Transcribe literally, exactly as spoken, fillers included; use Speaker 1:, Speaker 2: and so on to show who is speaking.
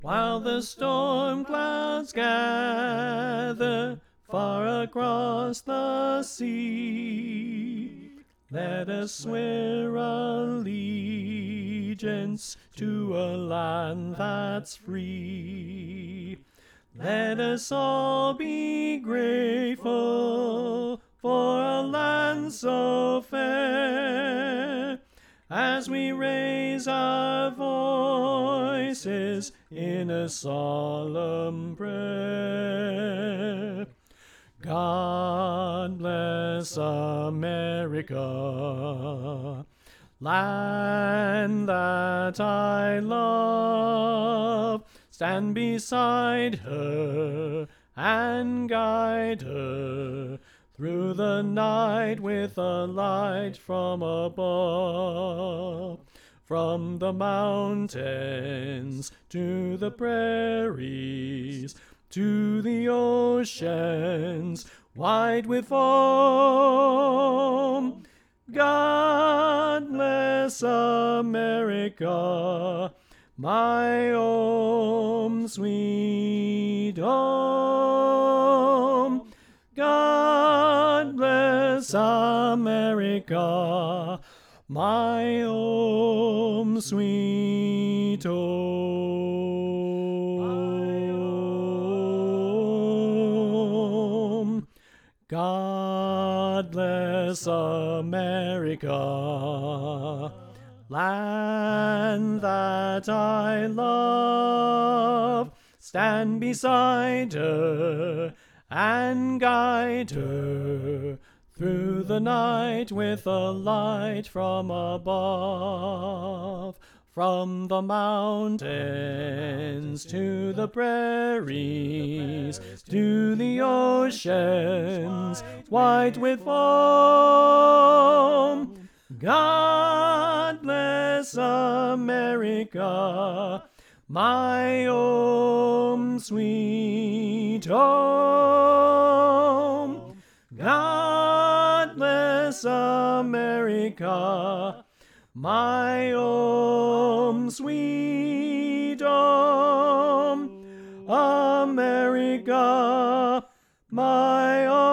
Speaker 1: While the storm clouds gather far across the sea, let us swear allegiance to a land that's free. Let us all be grateful for a land so fair, as we raise our voices in a solemn prayer. God bless America, land that I love. Stand beside her and guide her through the night with a light from above. From the mountains to the prairies, to the oceans wide with foam. God bless America, my home, sweet home. God bless America, my home, sweet home. God bless America, land that I love. Stand beside her and guide her through the night with a light from above. From the mountains to the prairies, to the oceans white with foam. God bless America, my home, sweet home. God bless America, my home, sweet home. America, my home.